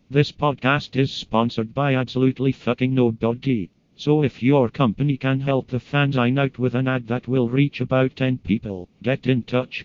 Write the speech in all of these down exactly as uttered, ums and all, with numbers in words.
This podcast is sponsored by absolutely fucking nobody. So if your company can help the fanzine out with an ad that will reach about ten people, get in touch.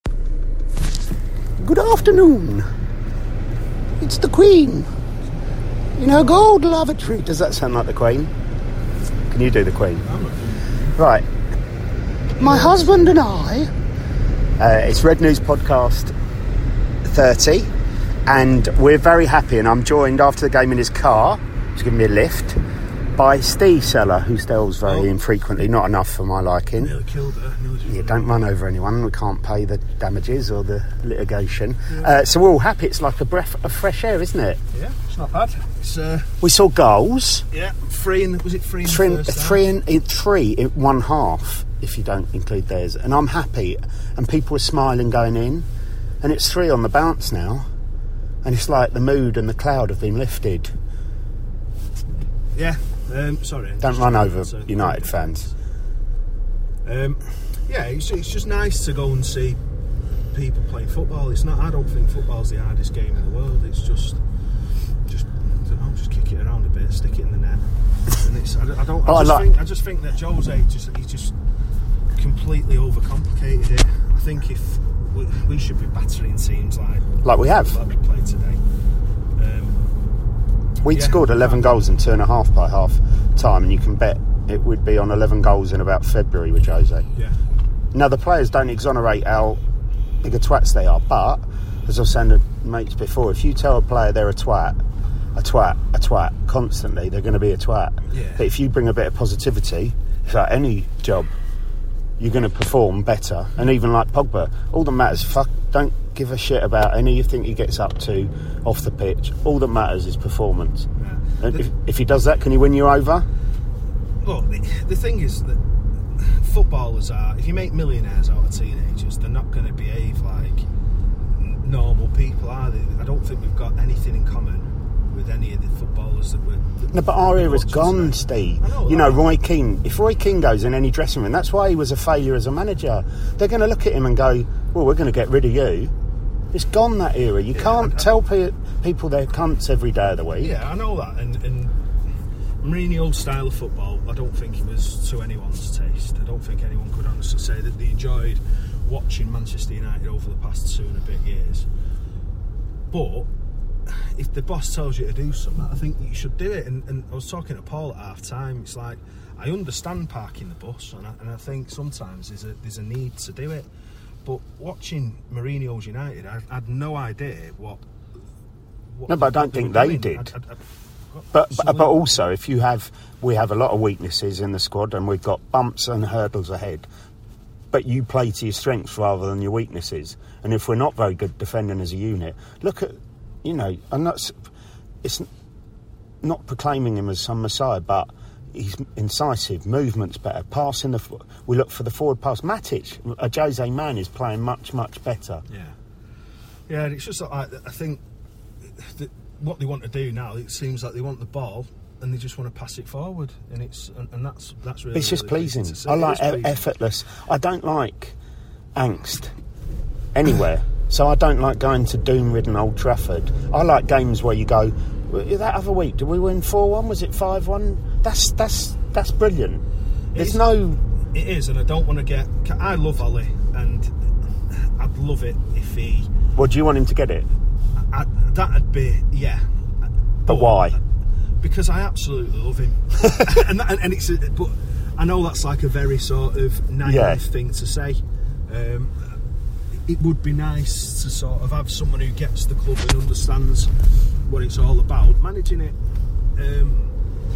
Good afternoon. It's the Queen. In her gold lavatory. Does that sound like the Queen? Can you do the Queen? Right. My husband and I, uh, it's Red News Podcast thirty, and we're very happy, and I'm joined after the game in his car, he's giving me a lift, by Steve Seller, who sells very oh. infrequently, not enough for my liking. Nearly killed her. Nearly yeah, don't run over anyone, we can't pay the damages or the litigation. Yeah. Uh, so we're all happy, it's like a breath of fresh air, isn't it? Yeah, it's not bad. It's, uh, we saw goals. Yeah, three in, was it three in three, the first Three in, in, three in one half, if you don't include theirs. And I'm happy, and people were smiling going in, and it's three on the bounce now, and it's like the mood and the cloud have been lifted. Yeah. Um, sorry. Don't run over United fans. Um, yeah, it's, it's just nice to go and see people playing football. It's not. I don't think football's the hardest game in the world. It's just, just, I don't know, just kick it around a bit, stick it in the net, and it's. I, I don't. I, oh, just I, like, think, I just think that Jose just he's just completely overcomplicated it. I think if we, we should be battering teams like like we have. Like we played today. Um, We'd yeah. scored eleven goals in two and a half by half time, and you can bet it would be on eleven goals in about February with Jose. Yeah. Now, the players don't exonerate how big a twats they are, but, as I was saying to mates before, if you tell a player they're a twat, a twat, a twat, constantly, they're going to be a twat. Yeah. But if you bring a bit of positivity, it's like any job, you're going to perform better. And even like Pogba, all that matters, fuck, don't give a shit about anything he gets up to off the pitch. All that matters is performance. Yeah. And the, if, if he does that, can he win you over? Look, the, the thing is that footballers are, if you make millionaires out of teenagers, they're not going to behave like normal people, are they? I don't think we've got anything in common with any of the footballers that we're... That no, but our era's gone, Steve. Know, you know, Roy Keane, if Roy Keane goes in any dressing room, that's why he was a failure as a manager. They're going to look at him and go, well, we're going to get rid of you. It's gone, that era. You yeah, can't I, I, tell pe- people they're cunts every day of the week. Yeah, I know that. And, and Mourinho's style of football, I don't think it was to anyone's taste. I don't think anyone could honestly say that they enjoyed watching Manchester United over the past two and a bit years. But if the boss tells you to do something, I think you should do it. And, and I was talking to Paul at half time. It's like, I understand parking the bus, and I, and I think sometimes there's a there's a need to do it. But watching Mourinho's United, I, I had no idea what. what no, but I don't think they doing. did. I'd, I'd, I'd but, but but also, if you have, we have a lot of weaknesses in the squad, and we've got bumps and hurdles ahead. But you play to your strengths rather than your weaknesses. And if we're not very good defending as a unit, look at. You know, I'm not. It's not proclaiming him as some messiah, but he's incisive, movement's better, passing the. We look for the forward pass. Matic, a Jose man, is playing much, much better. Yeah, yeah. It's just like I think that what they want to do now. It seems like they want the ball and they just want to pass it forward, and it's and, and that's that's really. It's just really pleasing. I like e- effortless. I don't like angst anywhere. So I don't like going to doom-ridden Old Trafford. I like games where you go, that other week, did we win four one? Was it five one? That's that's that's brilliant. There's it's, no... It is, and I don't want to get... I love Ollie, and I'd love it if he... Well, do you want him to get it? I, that'd be... Yeah. But, but why? Because I absolutely love him. and, that, and it's... But I know that's like a very sort of naive yeah. thing to say. Um... It would be nice to sort of have someone who gets the club and understands what it's all about. Managing it, um,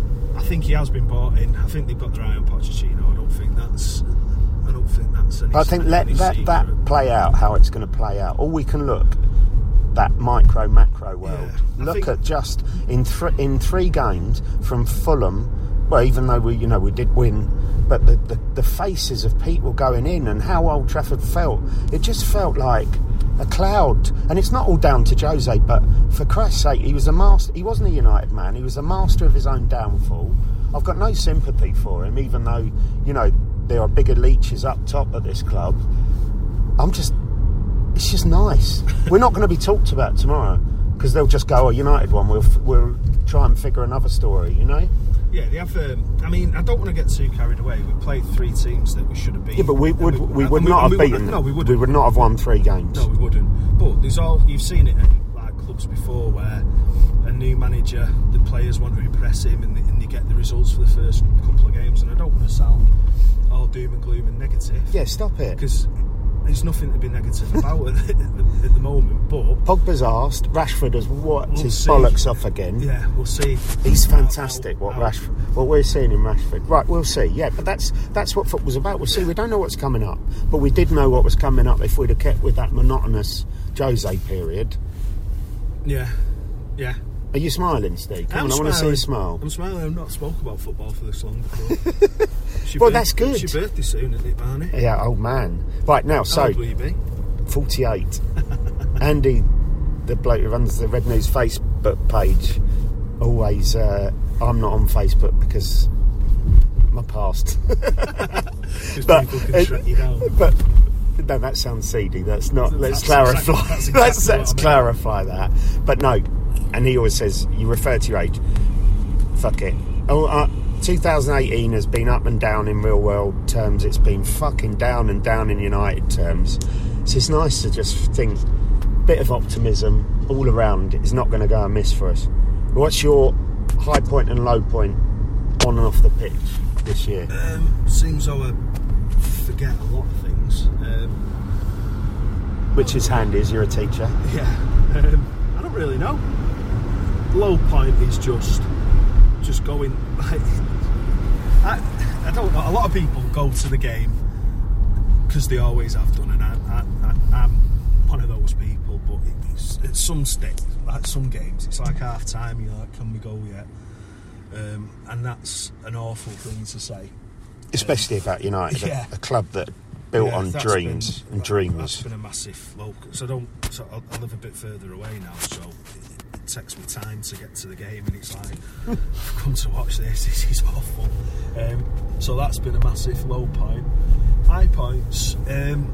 I think he has been bought in. I think they've got their eye on Pochettino. I don't think that's. I don't think that's. Any, I think let that, that play out how it's going to play out. Or we can look that micro macro world. Yeah, look at just in th- in three games from Fulham. Well, even though we, you know, we did win. But the, the, the faces of people going in and how Old Trafford felt, it just felt like a cloud. And it's not all down to Jose, but for Christ's sake, he was a master. He wasn't a United man. He was a master of his own downfall. I've got no sympathy for him, even though, you know, there are bigger leeches up top at this club. I'm just, it's just nice. We're not going to be talked about tomorrow because they'll just go, oh, United won, we'll, we'll try and figure another story, you know? Yeah, they have. Um, I mean, I don't want to get too carried away. We played three teams that we should have beaten. Yeah, but we would we, we would we, not we, have we beaten would, them. No, we wouldn't. We would not have won three games. No, we wouldn't. But there's all you've seen it at like clubs before where a new manager, the players want to impress him, and they, and they get the results for the first couple of games. And I don't want to sound all doom and gloom and negative. Yeah, stop it. Because there's nothing to be negative about at, the, at the moment. But Pogba's asked. Rashford has worked we'll his see. bollocks off again. Yeah, we'll see. He's fantastic. How, what how, Rashford, what we're seeing in Rashford. Right, we'll see. Yeah, but that's that's what football's about. We'll see. We don't know what's coming up, but we did know what was coming up if we'd have kept with that monotonous Jose period. Yeah, yeah. Are you smiling, Steve? Come I'm on, I want to see you smiling. smile. I'm smiling. I've not spoke about football for this long before. It's your Well, birth- that's good. It's your birthday soon, isn't it, Barney? Yeah, old man. Right now, How so old will you be? forty-eight. Andy, the bloke who runs the Red News Facebook page, always. Uh, I'm not on Facebook because my past. Because But people can it- shut you down. But no, that sounds seedy. That's not. Let's That's clarify. exactly- that's exactly let's what let's I mean. clarify that. But no, and he always says you refer to your age. Fuck it. Oh, uh, twenty eighteen has been up and down in real world terms. It's been fucking down and down in United terms. So it's nice to just think, bit of optimism all around is not going to go amiss for us. What's your high point and low point on and off the pitch this year? Um, seems though I forget a lot of things. Um, Which is handy as you're a teacher. yeah, um, I don't really know. Low point is just just going. Like, I I don't know. A lot of people go to the game because they always have done, and I, I, I, I'm one of those people. But it's, at some state, like some games, it's like half time. You're like, can we go yet? Um, and that's an awful thing to say. Especially about United, Yeah. a, a club that built Yeah, on that's dreams been- and that- dreams. That's been a massive local. So I don't. So I, I live a bit further away now, so it, it takes me time to get to the game, and it's like, I've come to watch this. This is awful. Um, so that's been a massive low point. High points. Um,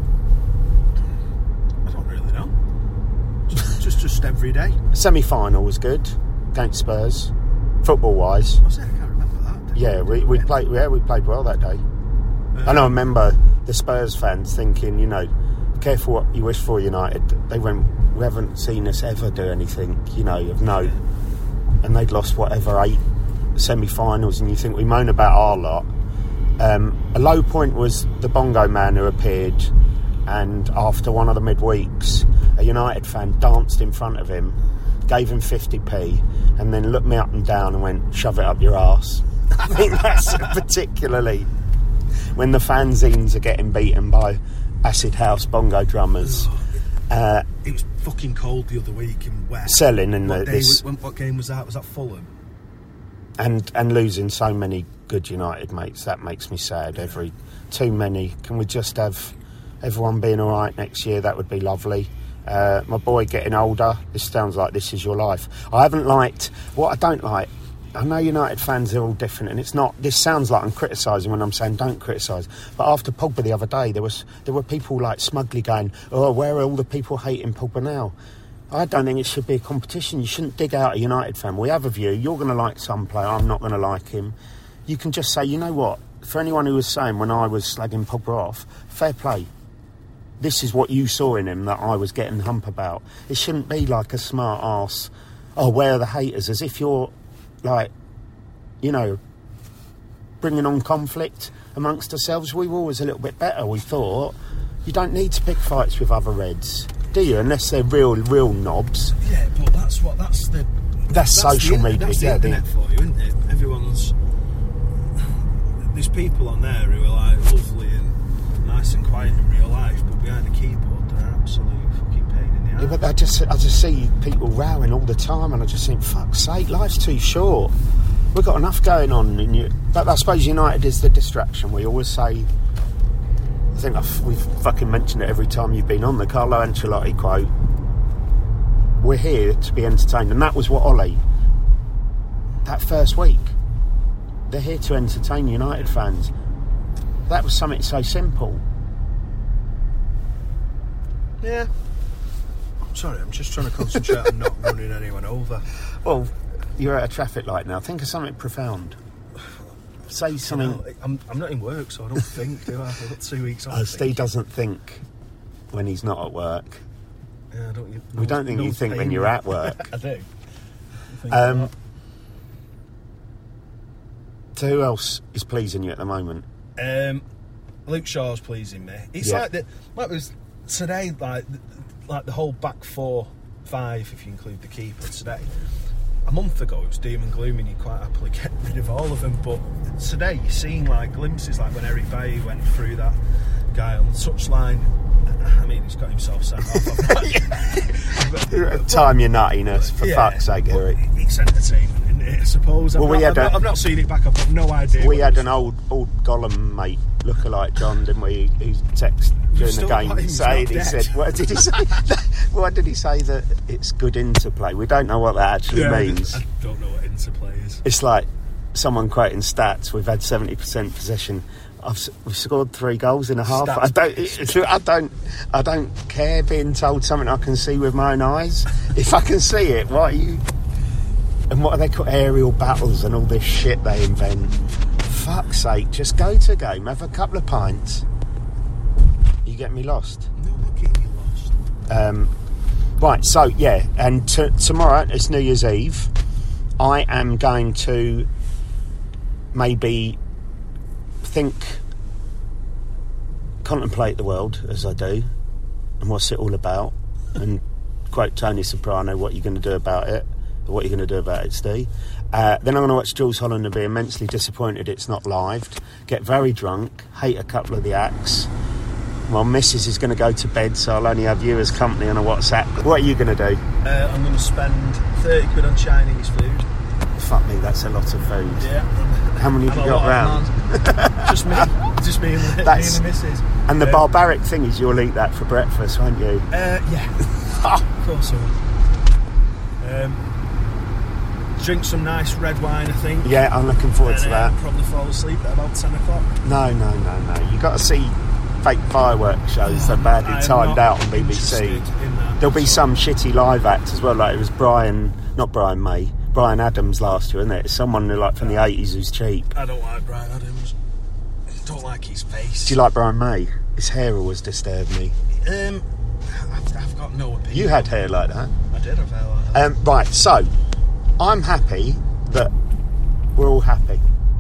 I don't really know. Just, just, just every day. Semi-final was good against Spurs, football-wise. I said I can't remember that. did Yeah, I? we, we played. Yeah, we played well that day. Um, And I remember the Spurs fans thinking, you know, careful what you wish for, United. They went, we haven't seen us ever do anything, you know, of note. And they'd lost whatever eight semi-finals, and you think we moan about our lot. Um, a low point was the Bongo Man who appeared, and after one of the midweeks, a United fan danced in front of him, gave him fifty p, and then looked me up and down and went, shove it up your arse. I think that's particularly when the fanzines are getting beaten by acid house bongo drummers. Uh, It was fucking cold the other week and wet. selling in the, What, day this was, when, what game was that? Was that Fulham? and and losing so many good United mates, that makes me sad. Every too many. Can we just have everyone being all right next year? That would be lovely. Uh, my boy getting older. This sounds like this is your life. I haven't liked what I don't like. I know United fans are all different, and it's not. This sounds like I'm criticising when I'm saying don't criticise. But after Pogba the other day, there was there were people like smugly going, "Oh, where are all the people hating Pogba now?" I don't think it should be a competition. You shouldn't dig out a United fan. We have a view. You're going to like some player. I'm not going to like him. You can just say, you know what? For anyone who was saying when I was slagging Pogba off, fair play. This is what you saw in him that I was getting hump about. It shouldn't be like a smart arse. Oh, where are the haters? As if you're, like, you know, bringing on conflict amongst ourselves. We were always a little bit better, we thought. You don't need to pick fights with other Reds, do you? Unless they're real, real knobs. Yeah, but that's what that's the That's, social the, media. That's the yeah, internet for you, isn't it? Everyone's there's people on there who are like lovely and nice and quiet in real life, but behind a keyboard they're an absolute fucking pain in the ass. Yeah, but I just, I just see people rowing all the time, and I just think, fuck's sake, life's too short. We've got enough going on. In you, but I suppose United is the distraction. We always say. I think I've, we've fucking mentioned it every time you've been on, the Carlo Ancelotti quote. We're here to be entertained, and that was what Ollie. That first week, they're here to entertain United fans. That was something so simple. Yeah. Sorry, I'm just trying to concentrate on not running anyone over. Well, you're at a traffic light now. Think of something profound. Say something. You know, I'm, I'm not in work, so I don't think, do I? I've got two weeks off. Oh, Steve doesn't think when he's not at work. Yeah, I don't, you, We don't think no you think when pain. you're at work. I do. I think Um, a So who else is pleasing you at the moment? Um, Luke Shaw's pleasing me. It's Yeah. like the like it was today, like like the whole back four, five, if you include the keeper today. A month ago it was doom and gloom, and you quite happily get rid of all of them. But today you're seeing like glimpses, like when Eric Bailly went through that guy on the touchline. I mean, he's got himself sent off. Time your nuttiness, for Yeah, fuck's sake, Eric. It's entertainment, isn't it, I suppose. I've, Well, we not, had I've, a- not, I've not seen it back. I've got no idea. We what had it an old old Gollum mate, lookalike John, didn't we? Who texted during the still game got him, he's saying not he dead. said, "What did he say? What did he say that it's good interplay?" We don't know what that actually Yeah, means. I don't know what interplay is. It's like someone quoting stats. We've had seventy percent possession. I've, s- we've scored three goals in a half. Stats I don't. It, I don't. I don't care being told something I can see with my own eyes. If I can see it, what are you? And what are they called? Aerial battles and all this shit they invent. Fuck's sake! Just go to a game, have a couple of pints. You get me lost. No, I'm not getting you lost. Um, right, so yeah, and t- tomorrow it's New Year's Eve. I am going to maybe think, contemplate the world as I do, and what's it all about, and quote Tony Soprano, what you're going to do about it, or what you're going to do about it, Steve. Uh, then I'm going to watch Jules Holland and be immensely disappointed it's not lived, get very drunk, hate a couple of the acts. My missus is going to go to bed, so I'll only have you as company on a WhatsApp. What are you going to do? Uh, I'm going to spend thirty quid on Chinese food. Fuck me, that's a lot of food. Yeah. How many have And you a got lot round? of Just me. Just me and, the- me and That's- the missus. And the Um, barbaric thing is you'll eat that for breakfast, won't you? Uh, yeah. Of course I will. Um, drink some nice red wine, I think. Yeah, I'm looking forward and, to uh, that. Probably fall asleep at about ten o'clock. No, no, no, no. You've got to see fake fireworks shows. They're badly I am timed not out on B B C. interested in that. There'll be So- some shitty live act as well. Like it was Brian, not Brian May, Brian Adams last year, isn't it? It's someone who, like from the eighties who's cheap. I don't like Brian Adams. I don't like his face. Do you like Brian May? His hair always disturbed me. Um, I've, I've got no opinion. You had hair like that. I did have hair like that. Um, right, so I'm happy that we're all happy.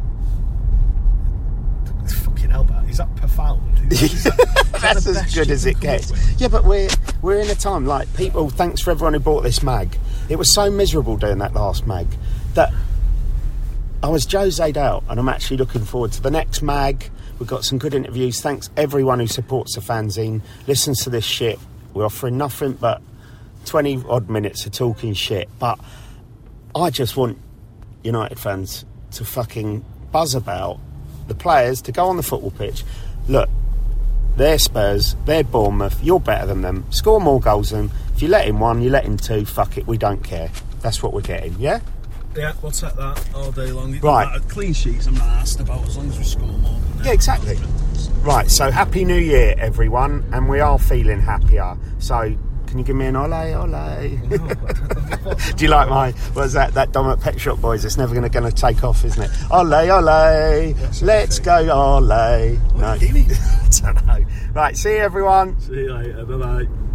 Fucking hell, that is that profound? Is that- is that That's the as best good you as can it come gets. up with? Yeah, but we're we're in a time like people. Thanks for everyone who bought this mag. It was so miserable doing that last mag that I was Jose'd out, and I'm actually looking forward to the next mag. We've got some good interviews. Thanks everyone who supports the fanzine, listens to this shit. We're offering nothing but twenty odd minutes of talking shit. But I just want United fans to fucking buzz about the players, to go on the football pitch. Look, they're Spurs, they're Bournemouth, you're better than them. Score more goals than them. If you let in one, you let in two, fuck it, we don't care. That's what we're getting, yeah? Yeah, we'll take that all day long. Right. Uh, clean sheets I'm not asked about as long as we score more than them. Yeah, exactly. Right, so Happy New Year, everyone, and we are feeling happier. So, can you give me an ole, ole? Do you like my, what's that, that Dom at Pet Shop Boys? It's never going to going to take off, isn't it? Ole, ole, let's go, ole. No, What are you doing? I don't know. Right, see you, everyone. See you later, bye bye.